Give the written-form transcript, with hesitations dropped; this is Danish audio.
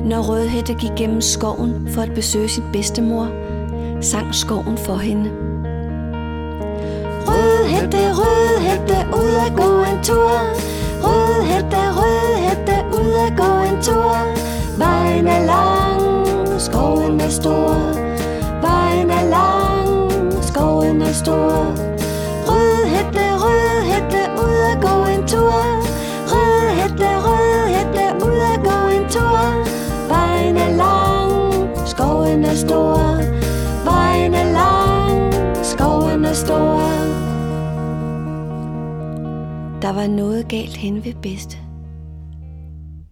Når Rødhætte gik gennem skoven for at besøge sin bedstemor, sang skoven for hende. Rødhætte, Rødhætte, ud at gå en tur. Rødhætte, Rødhætte, ud at gå en tur. Vejen er lang, skoven er stor. Vejen er lang, skoven er stor. Rødhætte, Rødhætte, ud at gå en tur. Rødhætte, Rødhætte, ud at gå en tur. Vejen er lang, skoven er stor. Vejen er lang, skoven er stor. Der var noget galt hen ved bedste.